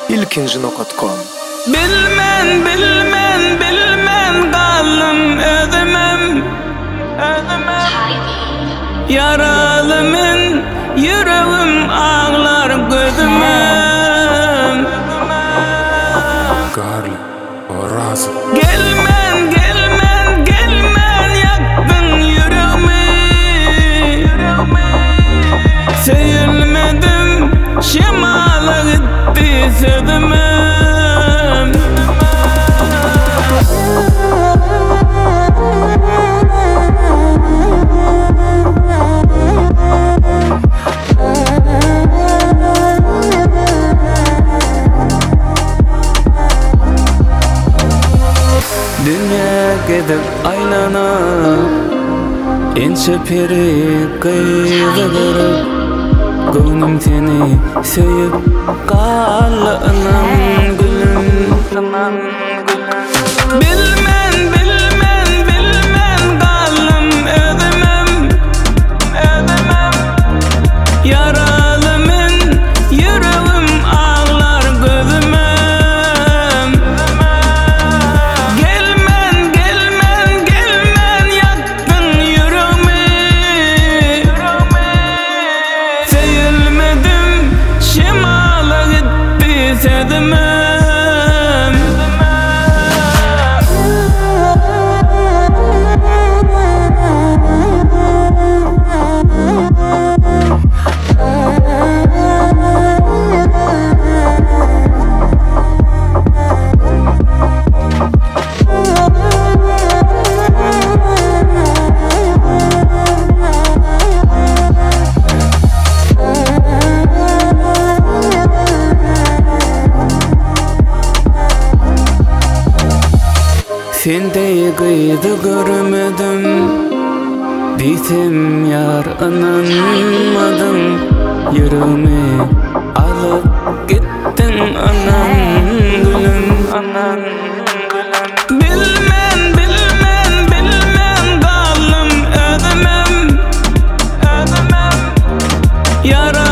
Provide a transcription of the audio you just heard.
ilkinji.com. Bilmen kalım özümem yaralımın yüreğim ağlar gözümem. Garlı, Orazı. Gelmen yaktın yüreğimi. Sevilmedim şemala gitti sözümem. Dünya gidip aylanıp ençe peri kıyıgırıp gönlüm seni söyüp kalınam gülüm. Bilmen kalım özümem yaralımın yüreğim ağlar gözümem. Gelmen yaktın yüreğimi. Sevilmedim şemala gitti sözümem. Sendey kıydı görmedim, desem yar inanmadım. Yüreğimi alıp gittin anan gülüm. Bilmen kalım özümem yara